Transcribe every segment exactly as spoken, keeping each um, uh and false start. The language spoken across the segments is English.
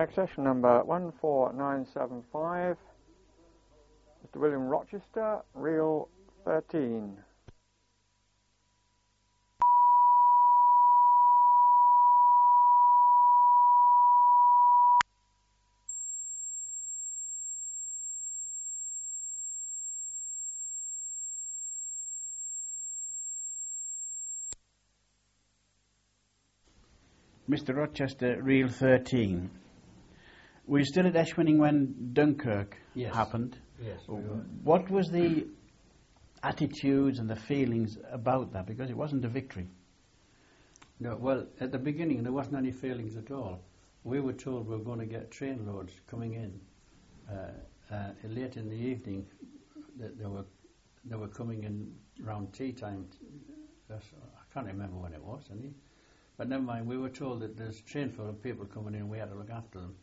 Accession number one four nine seven five, Mister William Rochester, reel thirteen. Mister Rochester, reel thirteen. Were you still at Eschwinning when Dunkirk yes. happened? Yes, we were. What was the attitudes and the feelings about that? Because it wasn't a victory. No, well, at the beginning there wasn't any feelings at all. We were told we were going to get train loads coming in. Uh, uh, late in the evening, that they were they were coming in around tea time. I can't remember when it was, any. But never mind, we were told that there's a train full of people coming in, we had to look after them.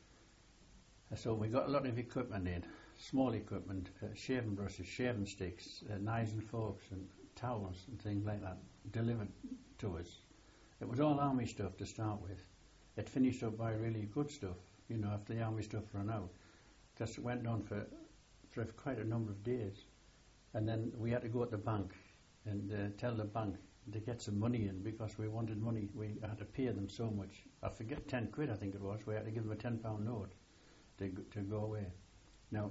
Uh, so we got a lot of equipment in, small equipment, uh, shaving brushes, shaving sticks, uh, knives and forks and towels and things like that, delivered to us. It was all army stuff to start with. It finished up by really good stuff, you know, after the army stuff ran out. Because it went on for, for quite a number of days. And then we had to go to the bank and uh, tell the bank to get some money in because we wanted money. We had to pay them so much. I forget, ten quid I think it was. We had to give them a ten pound note to, to go away. Now,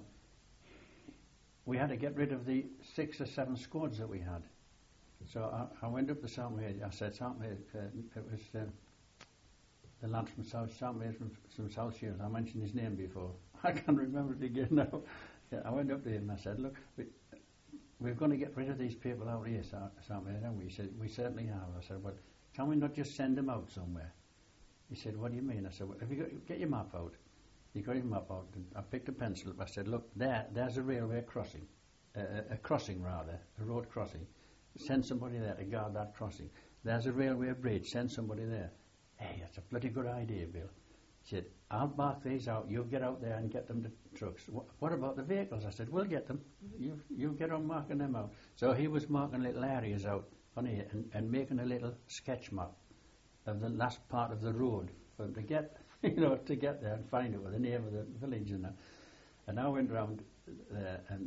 we had to get rid of the six or seven squads that we had. So I, I went up to Southmead. I said, Southmead, uh, it was uh, the lad from South, Southmead from, from South Shields. I mentioned his name before. I can't remember it again now. Yeah, I went up to him and I said, look, we, we're going to get rid of these people out here, Southmead, and we said, we certainly have. I said, well, can we not just send them out somewhere? He said, what do you mean? I said, well, have you got, get your map out. He got his map out, and I picked a pencil up. I said, look, there, there's a railway crossing, uh, a, a crossing rather, a road crossing. Send somebody there to guard that crossing. There's a railway bridge, send somebody there. Hey, that's a bloody good idea, Bill. He said, I'll mark these out, you get out there and get them to trucks. What, what about the vehicles? I said, we'll get them. You you get on marking them out. So he was marking little areas out on here and, and making a little sketch map of the last part of the road for them to get, you know, to get there and find it with the name of the village and that. And I went round there and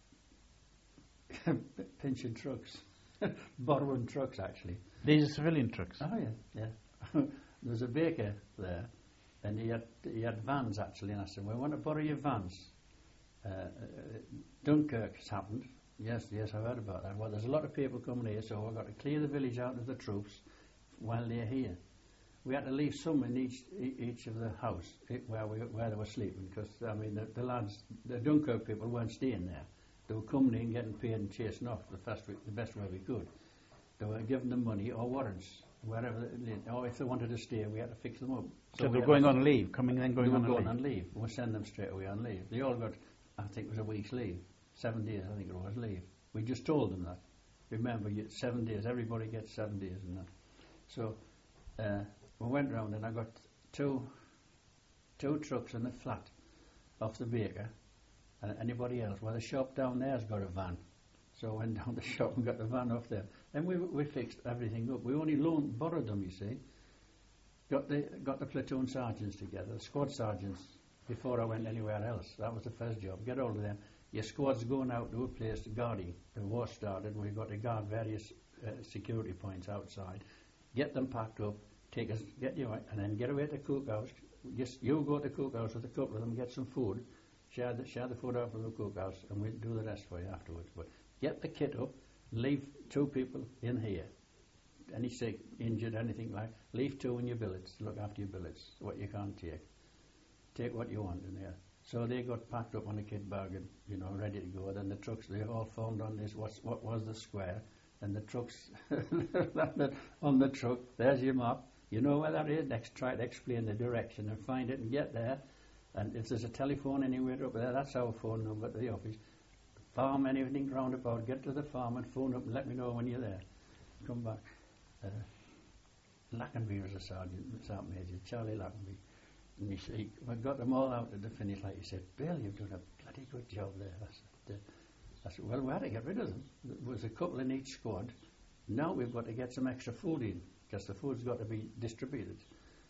uh, pinching trucks, borrowing trucks actually. These are civilian trucks? Oh yeah, yeah. There was a baker there. And he had he had vans actually, and I said, well, I want to borrow your vans. Uh, uh, Dunkirk has happened. Yes, yes, I've heard about that. Well, there's a lot of people coming here, so we've got to clear the village out of the troops while they're here. We had to leave some in each each of the house where we where they were sleeping, because I mean the, the lads, the Dunkirk people weren't staying there. They were coming in, getting paid and chasing off the best the best way we could. They were giving them money or warrants. Wherever, they, or if they wanted to stay, we had to fix them up. So, so they were going on leave, coming and then going on leave. They were on going leave. on leave. We'll send them straight away on leave. They all got, I think it was a week's leave, seven days, I think it was leave. We just told them that. Remember, you, seven days. Everybody gets seven days and that. So uh, we went round and I got two, two trucks and a flat off the baker, and anybody else. Well, the shop down there's got a van. So I went down the shop and got the van off there. And we we fixed everything up. We only loaned, borrowed them, you see. Got the got the platoon sergeants together, the squad sergeants, before I went anywhere else. That was the first job. Get hold of them. Your squad's going out to a place to guarding. The war started. We've got to guard various uh, security points outside. Get them packed up. Take us, get you out, and then get away to the cookhouse. Just you go to the cookhouse with a couple of them, get some food, share the share the food out from the cookhouse, and we'll do the rest for you afterwards. But get the kit up. Leave two people in here. Any sick, injured, anything like. Leave two in your billets. Look after your billets. What you can't take. Take what you want in there. So they got packed up on a kit bag and, you know, ready to go. Then the trucks, they all formed on this, what, what was the square. And the trucks, on the truck, there's your map. You know where that is. Next, try to explain the direction and find it and get there. And if there's a telephone anywhere up there, that's our phone number to the office. Farm, anything round about, get to the farm and phone up and let me know when you're there. Come back. Uh, Lackenby was a sergeant, sergeant major, Charlie Lackenby. And he said, he, I got them all out at the finish, like he said, Bill, you've done a bloody good job there. I said, uh, I said, well, we had to get rid of them. There was a couple in each squad. Now we've got to get some extra food in, because the food's got to be distributed.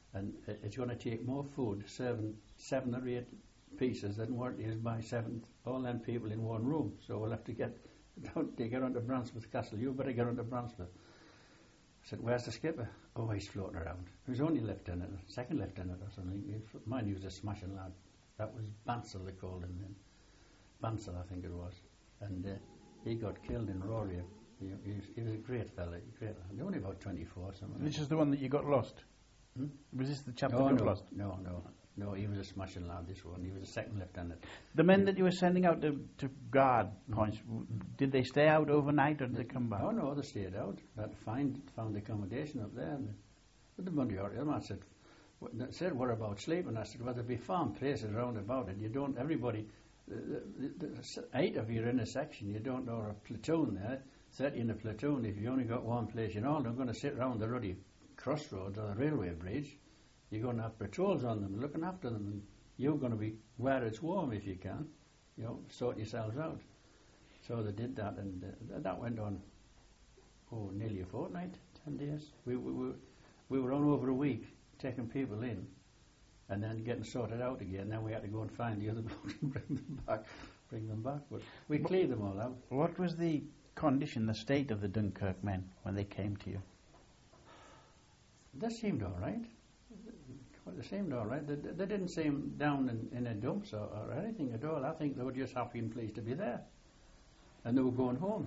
and it- it's going to take more food serving seven or eight pieces than what it is by seven, all them people in one room. So we'll have to get, don't they get onto Bransford Castle, you better get onto Bransford. I said, where's the skipper? Oh, he's floating around. He was only lieutenant, second lieutenant or something. He, mind he was a smashing lad. That was Bansal, they called him then. Bansal, I think it was. And uh, he got killed in Rory. He, he, was, he was a great fella, great lad. He was only about twenty-four or something. This is the one that you got lost? Hmm? Was this the chap No, that got no, lost? no, no. No, he was a smashing lad, this one. He was a second lieutenant. The men that you were sending out to, to guard points, w- did they stay out overnight or did they come back? Oh, no, they stayed out. They had to find, found accommodation up there. And the, the majority of them, I said, what, they said, what about sleeping? I said, well, there'll be farm places round about it. You don't, everybody, the, the, the, eight of you are in a section, you don't know a platoon there. thirty in a platoon, if you only got one place, you know, they're going to sit round the ruddy crossroads or the railway bridge. You're going to have patrols on them, looking after them, and you're going to be where it's warm if you can, you know, sort yourselves out. So they did that, and uh, that went on, oh, nearly a fortnight, ten days. We, we, we, we were on over a week, taking people in, and then getting sorted out again. Then we had to go and find the other blocks and bring them back, bring them back. But we cleared them all out. What was the condition, the state of the Dunkirk men when they came to you? That seemed all right. They seemed all right. They, they didn't seem down in, in a dumps or, or anything at all. I think they were just happy and pleased to be there. And they were going home.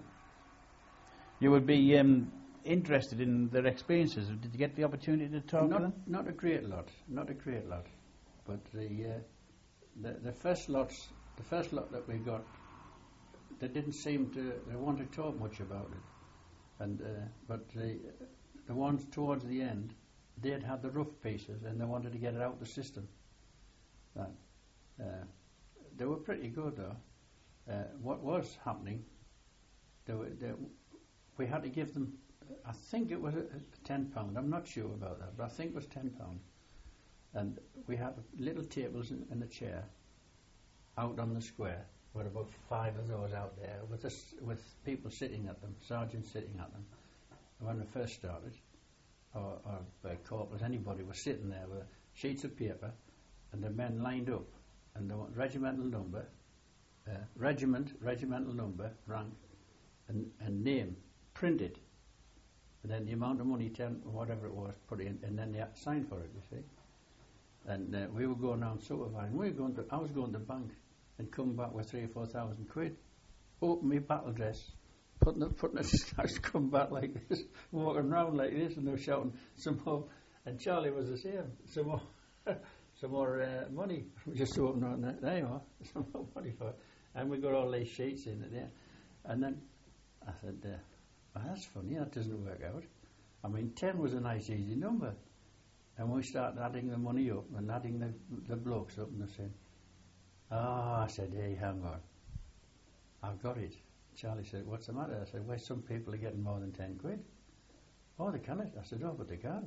You would be um, interested in their experiences. Did you get the opportunity to talk not, to them? Not a great lot. Not a great lot. But the, uh, the the first lots, the first lot that we got, they didn't seem to, they want to talk much about it. And uh, but the the ones towards the end, they'd had the rough pieces and they wanted to get it out of the system. That, uh, they were pretty good though. Uh, what was happening, they were, they, we had to give them, I think it was a, a ten pound, I'm not sure about that, but I think it was ten pound. And we had little tables and, and a chair out on the square, with about five of those out there, with us, with people sitting at them, sergeants sitting at them. And when we first started, or, or uh, corporals, anybody was sitting there with sheets of paper, and the men lined up, and the regimental number, uh, regiment, regimental number, rank, and, and name printed, and then the amount of money, ten or whatever it was, put in, and then they had to sign for it. You see, and uh, we were going around supervising. We were going to, I was going to the bank and coming back with three or four thousand quid. Open my battle dress, putting it, putting it aside, come back like this, walking around like this, and they were shouting some more. And Charlie was the same. Some more, some more uh, money. We just opened on that. There you are. Some more money for it. And we got all these sheets in it there. And then I said, uh, well, that's funny. That doesn't work out. I mean, ten was a nice, easy number. And we started adding the money up and adding the the blokes up, and they said, "Ah," I said, "Hey, hang on. I've got it." Charlie said, "What's the matter?" I said, "Well, some people are getting more than ten quid." "Oh, they can't." I said, "Oh, but they can.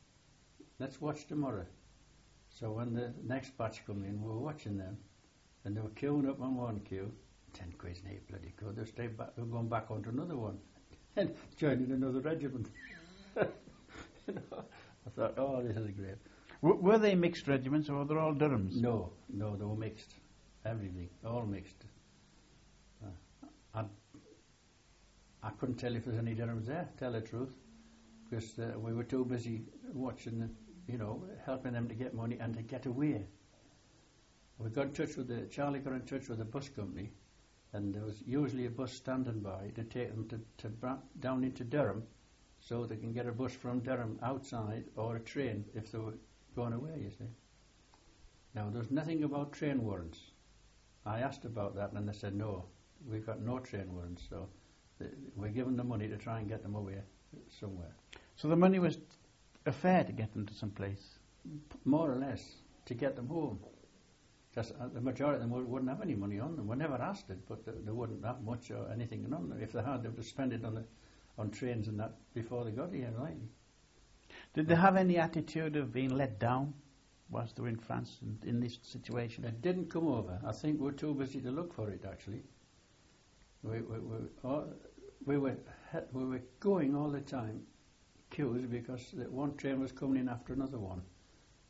Let's watch tomorrow." So when the next batch come in, we were watching them, and they were queuing up on one queue. Ten quid's not bloody good. They stayed back. They were going back onto another one, and joining another regiment. You know, I thought, "Oh, this is great." W- were they mixed regiments, or were they all Durhams? No, no, they were mixed. Everything, all mixed. Uh, I, I couldn't tell if there's any Durhams there, tell the truth, because uh, we were too busy watching, the, you know, helping them to get money and to get away. We got in touch with the, Charlie got in touch with the bus company, and there was usually a bus standing by to take them to, to bra- down into Durham, so they can get a bus from Durham outside, or a train if they were going away, you see. Now, there's nothing about train warrants. I asked about that, and they said, no, we've got no train warrants, so th- we're giving them money to try and get them away somewhere. So the money was a fare to get them to some place? P- more or less, to get them home. Because uh, the majority of them w- wouldn't have any money on them. We never asked it, but th- they wouldn't have much or anything on them. If they had, they would have spent it on the on trains and that before they got here, right? Did they have any attitude of being let down whilst they were in France and in this situation? It didn't come over. I think we're too busy to look for it, actually. We, we, we, all, we, were, we were going all the time, queues, because the one train was coming in after another one.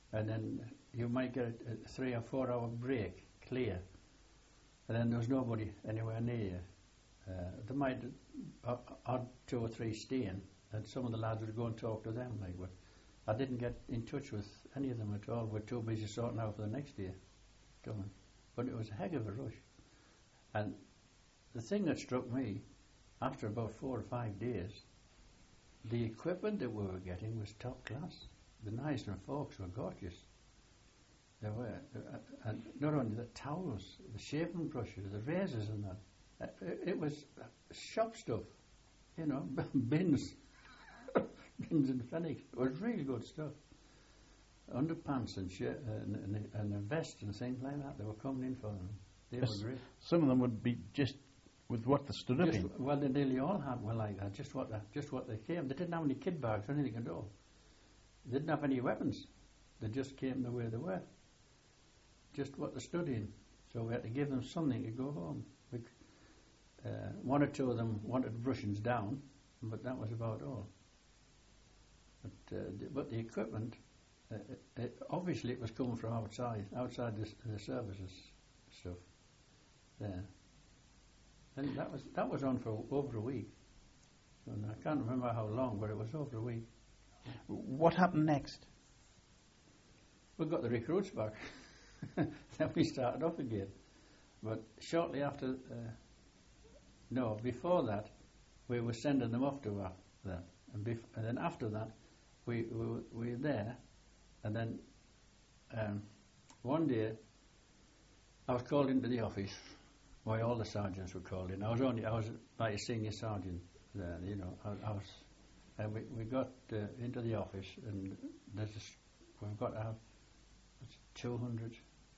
and then you might get a, a three or four hour break clear, and then there was nobody anywhere near you. Uh, there might uh, odd two or three staying, and some of the lads would go and talk to them. Like, but I didn't get in touch with any of them at all. We're too busy sorting out for the next year coming. But it was a heck of a rush. And the thing that struck me, after about four or five days, the equipment that we were getting was top class. The knives and forks were gorgeous. They were, uh, and not only the towels, the shaving brushes, the razors and that. Uh, it, it was shop stuff, you know, bins, bins and fennick. It was really good stuff. Underpants and, sh- and, and, and a vest and things like that. They were coming in for them. They Yes, were great. some of them would be just with what they stood up Just, in. well, they nearly all had were like that. Just what, the, just what they came. They didn't have any kid bags or anything at all. They didn't have any weapons. They just came the way they were. Just what they stood in. So we had to give them something to go home. We, uh, one or two of them wanted brushings down, but that was about all. But, uh, the, but the equipment, uh, it, it, obviously it was coming from outside, outside the, the services stuff. There. And that was that was on for over a week. And I can't remember how long, but it was over a week. What happened next? We got the recruits back. Then we started off again. But shortly after, uh, no, before that, we were sending them off to uh, that. And, bef- and then after that, we, we, were- we were there. And then um, one day, I was called into the office. Why all the sergeants were called in. I was only, I was like a senior sergeant there, you know. I, I was, and we, we got uh, into the office, and there's this, we've got to have two hundred,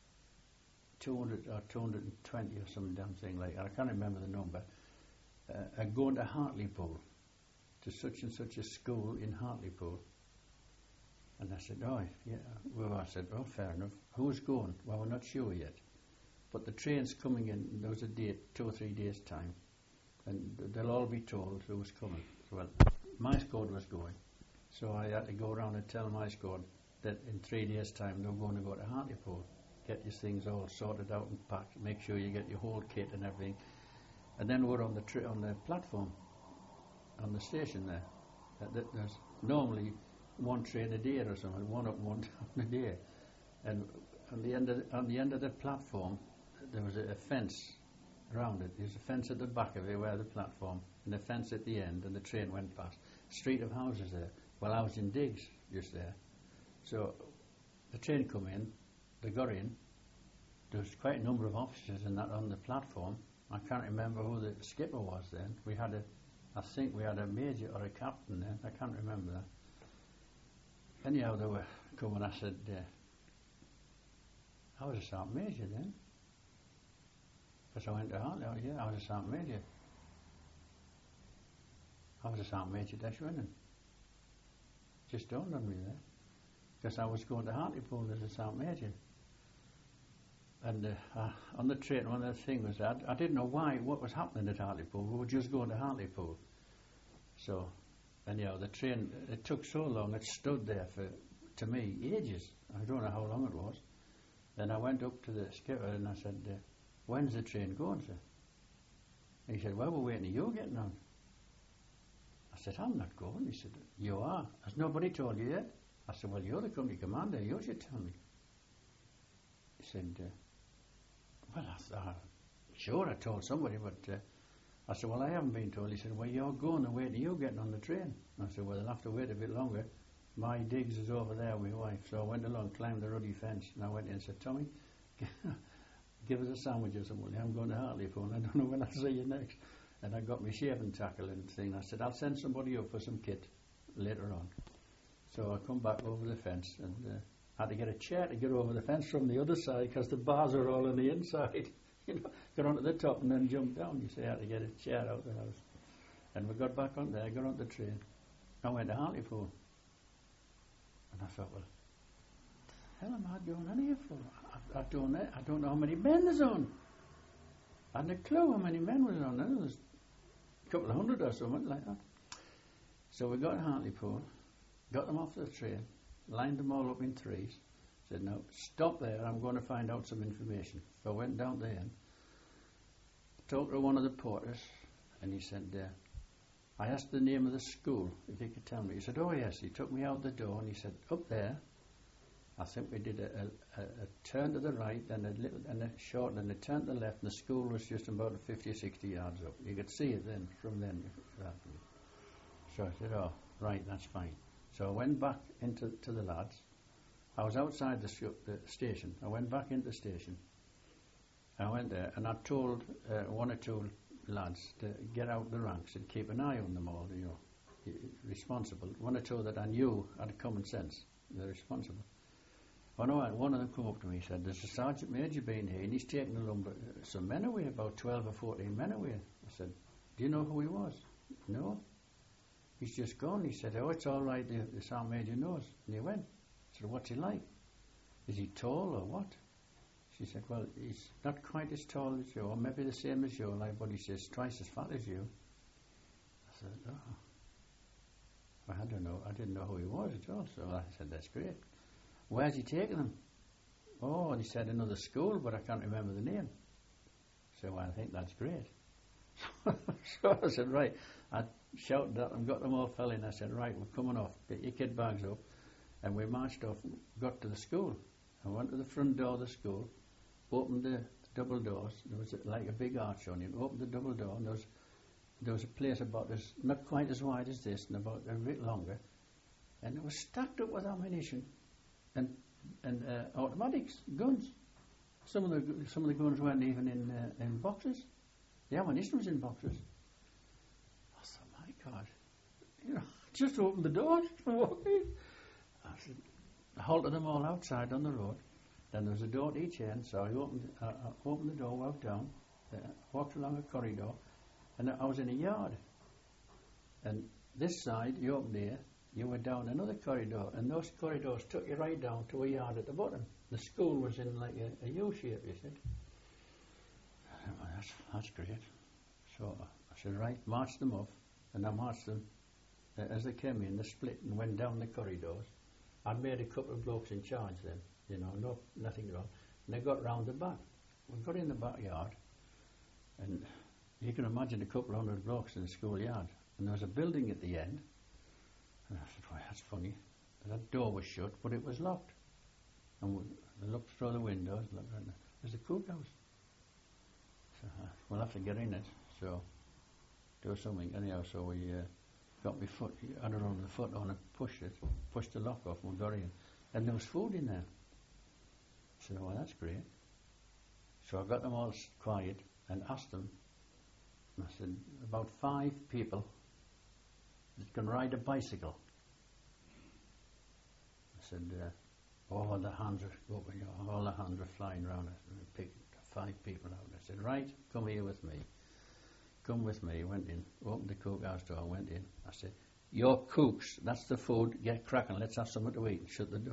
two hundred or two hundred twenty or some damn thing like that. I can't remember the number. Uh, uh, going to Hartlepool, to such and such a school in Hartlepool. And I said, oh, yeah. Well, I said, oh, fair enough. Who's going? Well, we're not sure yet. But the train's coming in, there was a date, two or three days' time, and they'll all be told who was coming. Well, my squad was going, so I had to go around and tell my squad that in three days' time they were going to go to Hartlepool, get your things all sorted out and packed, make sure you get your whole kit and everything. And then we're on the tri- on the platform, on the station there. Uh, th- there's normally one train a day or something, one up and one down a day. And on the end of the, on the end of the platform, there was a, a fence around it. There's a fence at the back of it where the platform, and a fence at the end, and the train went past. Street of houses there. Well, I was in Diggs just there. So the train come in, they got in. There was quite a number of officers in that on the platform. I can't remember who the skipper was then. We had a, I think we had a major or a captain then. I can't remember that. Anyhow, they were coming. I said, uh, I was a sergeant major then. Because I went to Hartley. Oh, yeah, I was a sergeant major. I was a sergeant major dash winning. Just dawned on me there. Because I was going to Hartlepool as a sergeant major. And uh, uh, on the train, one of the things was that I didn't know why, what was happening at Hartlepool. We were just going to Hartlepool. So, anyhow, the train, it took so long, it stood there for, to me, ages. I don't know how long it was. Then I went up to the skipper and I said, uh, when's the train going, sir? And he said, well, we're waiting for you getting on. I said, I'm not going. He said, you are. Has nobody told you yet? I said, well, you're the company commander. You should tell me. He said, uh, well, I thought, sure, I told somebody, but uh, I said, well, I haven't been told. He said, well, you're going and waiting for you getting on the train. I said, well, I'll have to wait a bit longer. My digs is over there with my wife. So I went along, climbed the ruddy fence, and I went in and said, Tommy, give us a sandwich or something. I'm going to Hartlepool and I don't know when I'll see you next. And I got my shaving tackle and thing. I said, I'll send somebody up for some kit later on. So I come back over the fence and uh, I had to get a chair to get over the fence from the other side because the bars are all on the inside. You know, get onto the top and then jump down. You say I had to get a chair out of the house. And we got back on there, got on the train. I went to Hartlepool. And I thought, well, what the hell am I going on here for? I, I, don't know, I don't know how many men there's on. I hadn't a clue how many men was on. There was a couple of hundred or something like that. So we got to Hartlepool, got them off the train, lined them all up in threes, said, "Now, stop there, I'm going to find out some information." So I went down there and talked to one of the porters, and he said, uh, I asked the name of the school, if he could tell me. He said, "Oh yes." He took me out the door and he said, "Up there, I think we did a, a, a turn to the right and a little and a short and a turn to the left, and the school was just about fifty or sixty yards up. You could see it then, from then. So I said, "Oh, right, that's fine." So I went back into to the lads. I was outside the, sh- the station. I went back into the station. I went there and I told uh, one or two lads to get out the ranks and keep an eye on them all, you know, responsible. One or two that I knew had common sense. They're responsible. One of, one of them come up to me and said, "There's a sergeant major been here and he's taken a lumber, some men away, about twelve or fourteen men away." I said, "Do you know who he was?" "No." "He's just gone." He said, "Oh, it's all right, the, the sergeant major knows." And he went. I said, "What's he like? Is he tall or what?" She said, "Well, he's not quite as tall as you, or maybe the same as you, like, but he says twice as fat as you." I said, "Oh, well, I don't know. I didn't know who he was at all." So I said, "That's great. Where's he taking them?" "Oh," and he said, "another school, but I can't remember the name." So well, I think that's great. So I said, "Right." I shouted at them, got them all fell in. I said, "Right, we're coming off. Get your kid bags up." And we marched off, got to the school. I went to the front door of the school, opened the double doors. There was a, like a big arch on it. Opened the double door, and there was, there was a place about as, not quite as wide as this, and about a bit longer. And it was stacked up with ammunition and and uh, automatics, guns. Some of the some of the guns weren't even in uh, in boxes. The ammunition was in boxes. I thought, my God, you know, just opened the door. I said, I halted them all outside on the road. Then there was a door at each end, so I opened, uh, I opened the door, walked down, uh, walked along a corridor, and I was in a yard. And this side, you opened here, you went down another corridor, and those corridors took you right down to a yard at the bottom. The school was in like a, a U shape, you said. I said, well, that's, that's great. So I said, right, march them off, and I marched them uh, as they came in, they split and went down the corridors. I'd made a couple of blokes in charge then, you know, no, nothing wrong. And they got round the back. We got in the backyard, and you can imagine a couple of hundred blokes in the schoolyard. And there was a building at the end. And I said, well, that's funny. That door was shut, but it was locked. And we looked through the windows, looked around. There's a cookhouse. So uh, we'll have to get in it. So do something. Anyhow, so we uh, got my foot, had it on the foot on and pushed it, pushed the lock off, and we got in. And there was food in there. I said, well, that's great. So I got them all quiet and asked them. I said, about five people that can ride a bicycle. I said, uh, all the hands are open, all the hands are flying around. I picked five people out. I said, right, come here with me. Come with me. Went in, opened the cookhouse door, went in. I said, you're cooks, that's the food, get cracking, let's have something to eat. Shut the door.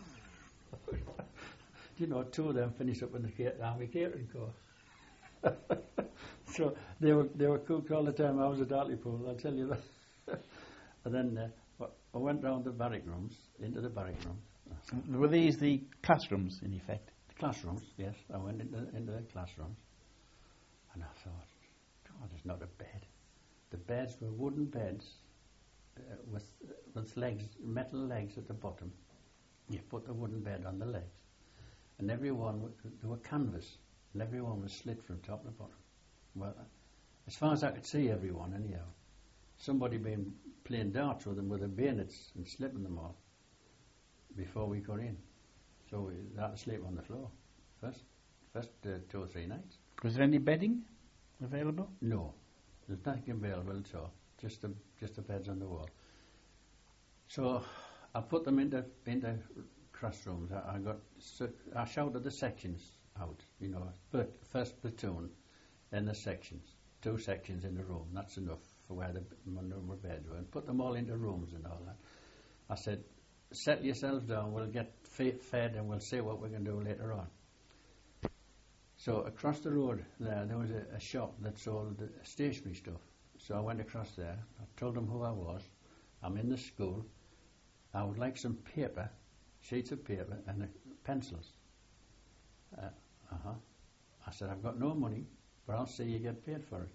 You know, two of them finished up in the cat- army catering course. So they were they were cooked all the time. I was at Hartlepool, I'll tell you that. And then uh, I went round the barrack rooms, into the barrack rooms. Were these the classrooms, in effect? The classrooms, yes. I went into, into the classrooms, and I thought, God, there's not a bed. The beds were wooden beds uh, with uh, with legs, metal legs at the bottom. You put the wooden bed on the legs, and everyone, there were canvas, and everyone was slit from top to bottom. Well, as far as I could see everyone, anyhow. Somebody been playing darts with them with their bayonets and slipping them all before we got in. So we had to sleep on the floor first, first uh, two or three nights. Was there any bedding available? No, there's nothing available at all. Just the just the beds on the wall. So I put them into into classrooms. I, I got I shouted the sections out. You know, but first platoon, then the sections. Two sections in the room. That's enough for where the number of beds were. And put them all into rooms and all that. I said, settle yourselves down. We'll get fed and we'll see what we can do later on. So across the road there, there was a, a shop that sold stationery stuff. So I went across there. I told them who I was. I'm in the school. I would like some paper, sheets of paper, and a pencils. Uh, uh-huh. I said, I've got no money, but I'll see you get paid for it.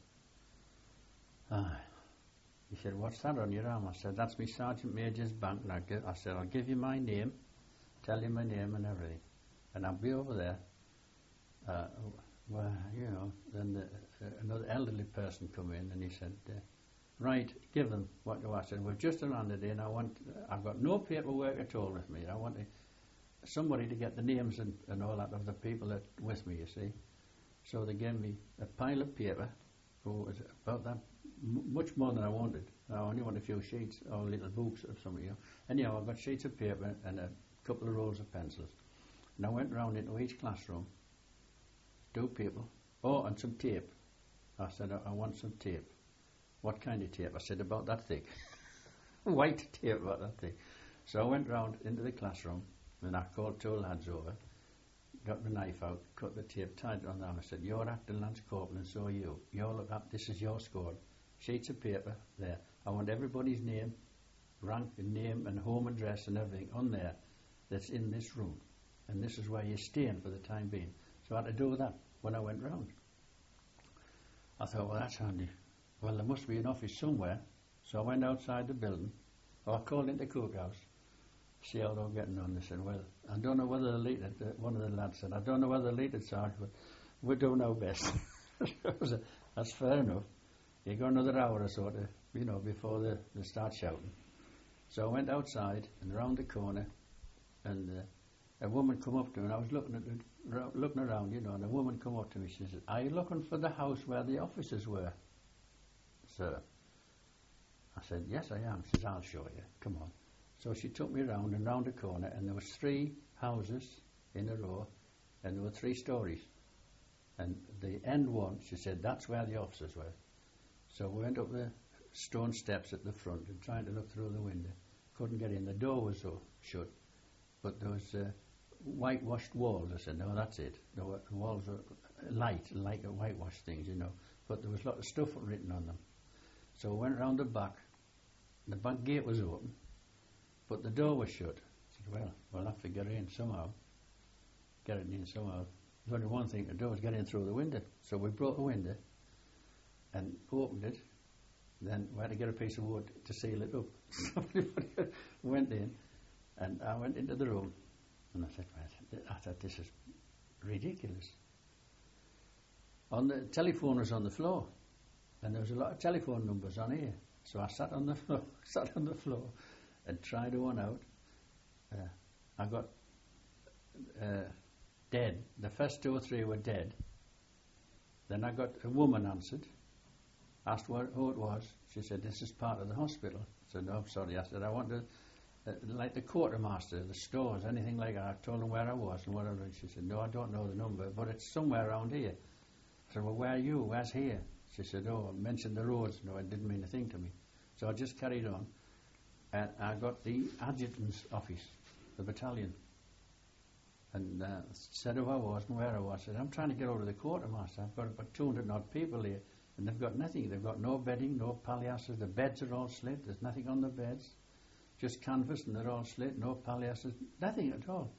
Uh, he said, what's that on your arm? I said, that's me Sergeant Major's bank. And I, give, I said, I'll give you my name, tell you my name and everything. And I'll be over there. Uh, well, you know, then the, uh, another elderly person come in and he said, uh, right, give them what do I said, we're just around the day and I want, uh, I've got no paperwork at all with me. I want to, somebody to get the names and, and all that of the people that with me, you see. So they gave me a pile of paper, oh, it was about that, m- much more than I wanted. I only want a few sheets or little books or something, you know. Anyhow, I got sheets of paper and a couple of rolls of pencils. And I went round into each classroom, two people, oh, and some tape. I said, I, I want some tape. What kind of tape? I said, about that thick. White tape, about that thick. So I went round into the classroom, and I called two lads over, got the knife out, cut the tape, tied it on them. I said, you're acting Lance Corporal and so are you. You're look up, this is your score. Sheets of paper, there. I want everybody's name, rank and name and home address and everything on there that's in this room. And this is where you're staying for the time being. So I had to do that when I went round. I thought, well, that's handy. Well, there must be an office somewhere. So I went outside the building. Or I called into the cookhouse, see how they were getting on. They said, well, I don't know whether they're lead it. One of the lads said, I don't know whether they're lead it, Sarge, but we're doing our best. That's fair enough. You got another hour or so to, you know, before they, they start shouting. So I went outside and round the corner, and uh, a woman come up to me, and I was looking at the, looking around, you know, and a woman come up to me. She said, are you looking for the house where the officers were, sir? I said, yes, I am. She says, I'll show you. Come on. So she took me round and round the corner, and there was three houses in a row, and there were three stories. And the end one, she said, that's where the officers were. So we went up the stone steps at the front and trying to look through the window. Couldn't get in. The door was so shut. But there was uh, whitewashed walls. I said, no, that's it. The walls were light, like a whitewashed things, you know. But there was a lot of stuff written on them. So we went round the back. The back gate was open, but the door was shut. I said, well, we'll have to get in somehow. Get it in somehow. There's only one thing to do, is get in through the window. So we broke the window and opened it. Then we had to get a piece of wood to seal it up. So we went in. And I went into the room, and I said, I thought, this is ridiculous. On the telephone was on the floor, and there was a lot of telephone numbers on here. So I sat on the floor, sat on the floor, and tried one out. Uh, I got uh, dead. The first two or three were dead. Then I got a woman answered. Asked what, who it was. She said, this is part of the hospital. I said, no, I'm sorry. I said, I want to. Uh, like the quartermaster, the stores, anything like that. I told them where I was and whatever. And she said, no, I don't know the number, but it's somewhere around here. I said, well, where are you? Where's here? She said, oh, I mentioned the roads. No, it didn't mean a thing to me. So I just carried on. And I got the adjutant's office, the battalion. And uh, said who I was and where I was. I said, I'm trying to get over to the quartermaster. I've got about two hundred odd people here. And they've got nothing. They've got no bedding, no palliasses. The beds are all slit. There's nothing on the beds. Just canvas and they're all slit, no palliasses, nothing at all.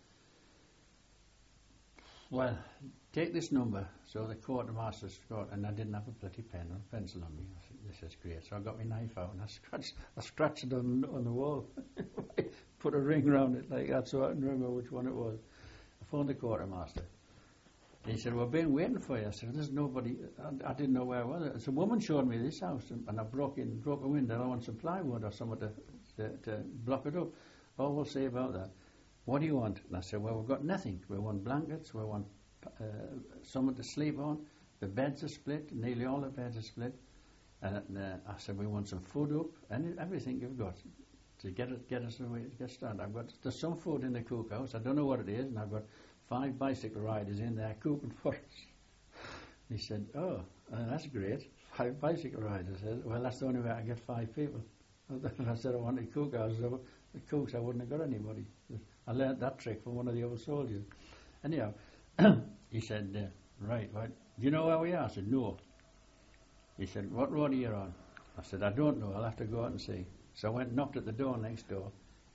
Well, take this number. So the quartermaster's got, and I didn't have a bloody pen or a pencil on me. I said, this is great. So I got my knife out and I scratched, I scratched it on, on the wall. Put a ring around it like that so I can remember which one it was. I phoned the quartermaster. He said, we've been waiting for you. I said, there's nobody. I, I didn't know where I was. So a woman showed me this house, and, and I broke in, broke a window. I want some plywood or something to, to, to block it up. Oh, we'll see about that. What do you want? And I said, well, we've got nothing. We want blankets. We want uh, someone to sleep on. The beds are split. Nearly all the beds are split. And uh, I said, we want some food up and everything you've got to get it, get us away, get started. I've got there's some food in the cookhouse. I don't know what it is, and I've got five bicycle riders in there cooking for us. He said, oh, uh, that's great. Five bicycle riders. I said, well, that's the only way I get five people. I said I wanted a cookhouse. So the cooks, I wouldn't have got anybody. I learnt that trick from one of the old soldiers. Anyhow, he said, uh, right, right. Do you know where we are? I said, no. He said, what road are you on? I said, I don't know. I'll have to go out and see. So I went and knocked at the door next door,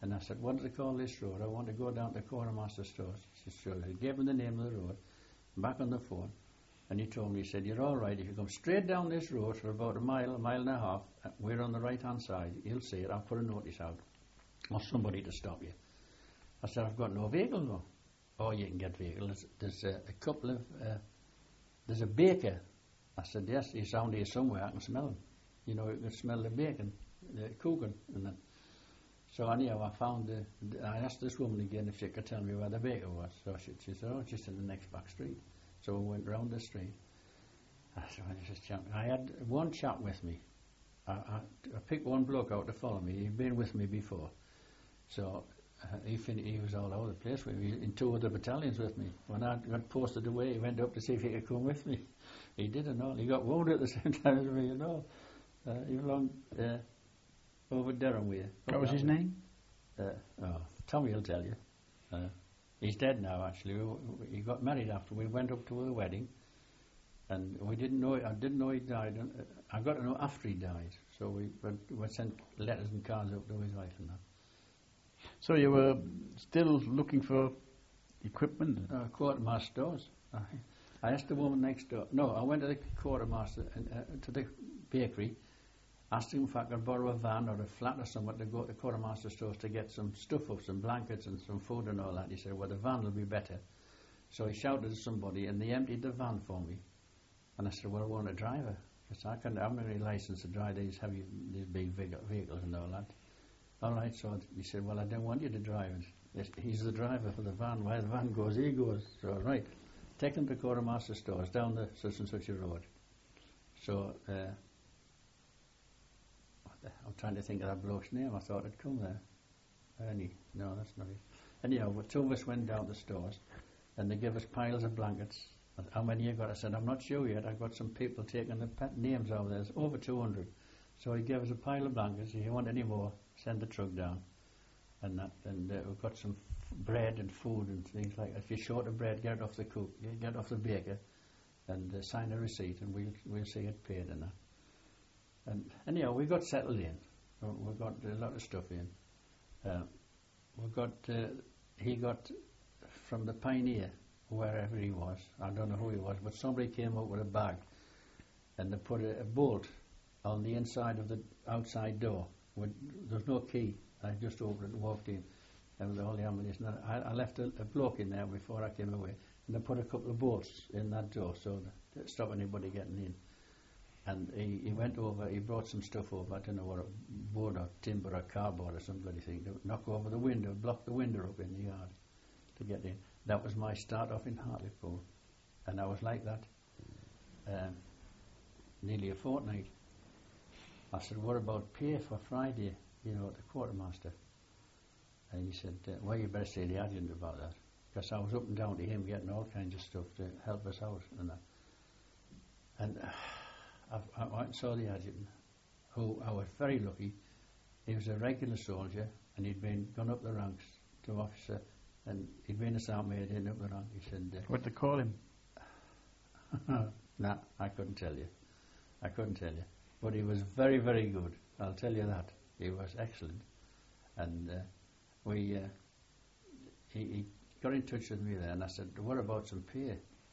And I said, what do they call this road? I want to go down to Quartermaster Stores. She said, sure. I gave him the name of the road, back on the phone, and he told me, he said, you're all right. If you come straight down this road for about a mile, a mile and a half, we're on the right-hand side. You'll see it. I'll put a notice out or somebody to stop you. I said, I've got no vehicle, though. Oh, you can get vehicle. There's, there's uh, a couple of, uh, there's a baker. I said, yes, he's down here somewhere. I can smell him. You know, you can smell the bacon, the cooking, and then. So anyhow, I found, uh, I asked this woman again if she could tell me where the baker was. So she, she said, oh, just in the next back street. So we went round the street. I said, well, this is chap. I had one chap with me. I, I, I picked one bloke out to follow me. He'd been with me before. So uh, he, fin- he was all over the place with me, in two other battalions with me. When I got posted away, he went up to see if he could come with me. He didn't know. He got wounded at the same time as me, you know. Uh, he belonged uh, over Durham way. What was his name? Uh, oh, Tommy will tell you. Uh, he's dead now, actually. We, he got married after. We went up to the wedding, and we didn't know. I didn't know he died. And, uh, I got to know after he died. So we, we sent letters and cards up to his wife and that. So you were still looking for equipment? Uh, quartermaster stores. I, I asked the woman next door. No, I went to the quartermaster and uh, to the bakery. Asked him if I could borrow a van or a flat or something to go to the quartermaster stores to get some stuff up, some blankets and some food and all that. He said, well, the van will be better. So he shouted to somebody and they emptied the van for me. And I said, well, I want a driver. Because I can't, I haven't any license to drive these heavy, these big vehicles and all that. All right, so he said, well, I don't want you to drive it. He's the driver for the van. Where the van goes, he goes. So, right, take him to quartermaster stores down the such and such a road. So, uh, I'm trying to think of that bloke's name. I thought it'd come there. Ernie. No, that's not it. Anyhow, two of us went down to the stores and they gave us piles of blankets. How many you got? I said, I'm not sure yet. I've got some people taking the pe- names out there. There's over two hundred. So he gave us a pile of blankets. If you want any more, send the truck down. And that, and uh, we've got some f- bread and food and things like that. If you're short of bread, get it off the cook, get it off the baker and uh, sign a receipt and we'll, we'll see it paid and that. And anyhow, we got settled in. We got a lot of stuff in. Uh, we got, uh, he got from the Pioneer, wherever he was, I don't know who he was, but somebody came up with a bag and they put a, a bolt on the inside of the outside door. With, there's no key. I just opened it and walked in. And with all the ammunition. I, I left a, a bloke in there before I came away. And they put a couple of bolts in that door so to stop anybody getting in. And he, he went over, he brought some stuff over, I don't know what, a board or timber or cardboard or some bloody thing, to knock over the window, block the window up in the yard to get in. That was my start off in Hartlepool. And I was like that um, nearly a fortnight. I said, what about pay for Friday, you know, at the quartermaster? And he said, uh, well, you better say the adjutant about that. Because I was up and down to him getting all kinds of stuff to help us out and that. And uh, I, I went and saw the adjutant, who I was very lucky. He was a regular soldier, and he'd been gone up the ranks to officer, and he'd been a sergeant major in up the rank. He said, uh, what did they call him? Nah, I couldn't tell you. I couldn't tell you. But he was very, very good. I'll tell you that. He was excellent. And uh, we, uh, he, he got in touch with me there, and I said, what about some pay?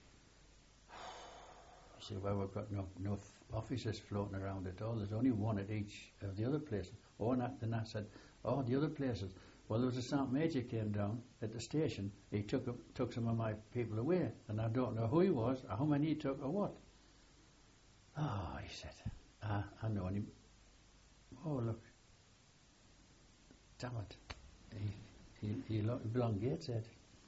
He said, well, we've got no, no f- officers floating around at all. There's only one at each of the other places. Oh, and I, then I said, oh, the other places. Well, there was a sergeant major came down at the station. He took a, took some of my people away, and I don't know who he was, or how many he took, or what. Oh, he said, ah, I know him. Oh, look. Damn it. He, he, he belonged Gateshead.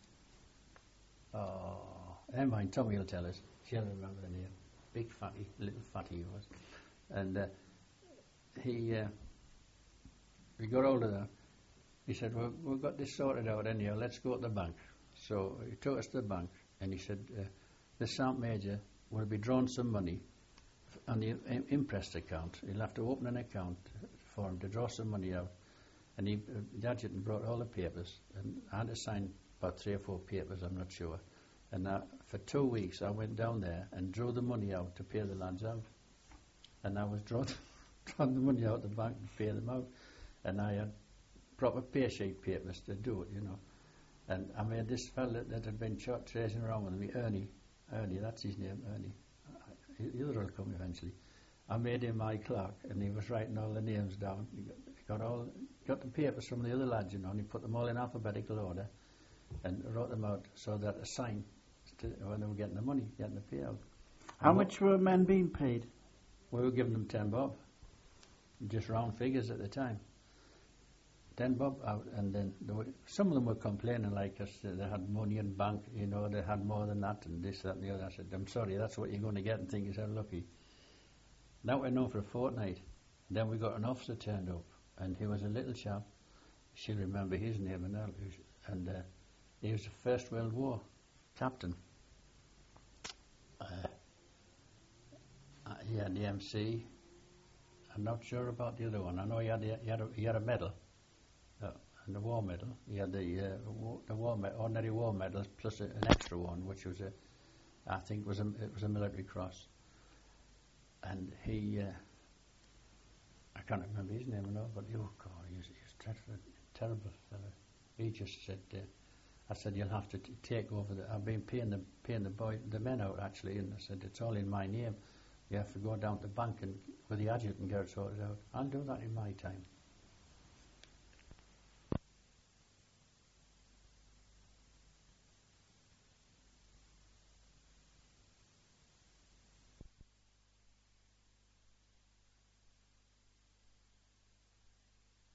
Oh, never mind, Tommy will tell us. She'll remember the name. Big fatty, little fatty he was. And uh, he, uh, we got hold of that. He said, well, we've got this sorted out anyhow, let's go to the bank. So he took us to the bank, and he said, uh, the sergeant major will be drawing some money on the im- imprest account. He'll have to open an account for him to draw some money out. And he, uh, the adjutant brought all the papers, and I had to sign about three or four papers, I'm not sure. And uh, for two weeks I went down there and drew the money out to pay the lads out. And I was drawing, drawing the money out of the bank to pay them out. And I had proper pay sheet papers to do it, you know. And I made this fella that had been shot tracing around with me, Ernie, Ernie, that's his name, Ernie. The other will come eventually. I made him my clerk, and he was writing all the names down. He got, he got all got the papers from the other lads, you know, and he put them all in alphabetical order, and wrote them out so that a sign to, when they were getting the money, getting the payout. How and much were men being paid? We were giving them ten bob, just round figures at the time. Ten bob out, and then there were, some of them were complaining like us, uh, they had money in bank, you know, they had more than that, and this, that, and the other. I said, I'm sorry, that's what you're going to get, and think yourself lucky. That went on for a fortnight. Then we got an officer turned up, and he was a little chap. She'll remember his name, and all, and uh, he was the First World War captain. Uh, uh, he had the M C. I'm not sure about the other one. I know he had a, he had a, he had a medal. Uh, and the war medal. He had the uh, war, the war me- ordinary war medals plus a, an extra one, which was a, I think was a, it was a military cross. And he, uh, I can't remember his name now, but oh God, he was, he was dreadful, terrible fellow. He just said, uh, I said, you'll have to t- take over the. I've been paying the paying the boy the men out actually, and I said it's all in my name. You have to go down to the bank and with the adjutant and get it sorted out. I'll do that in my time.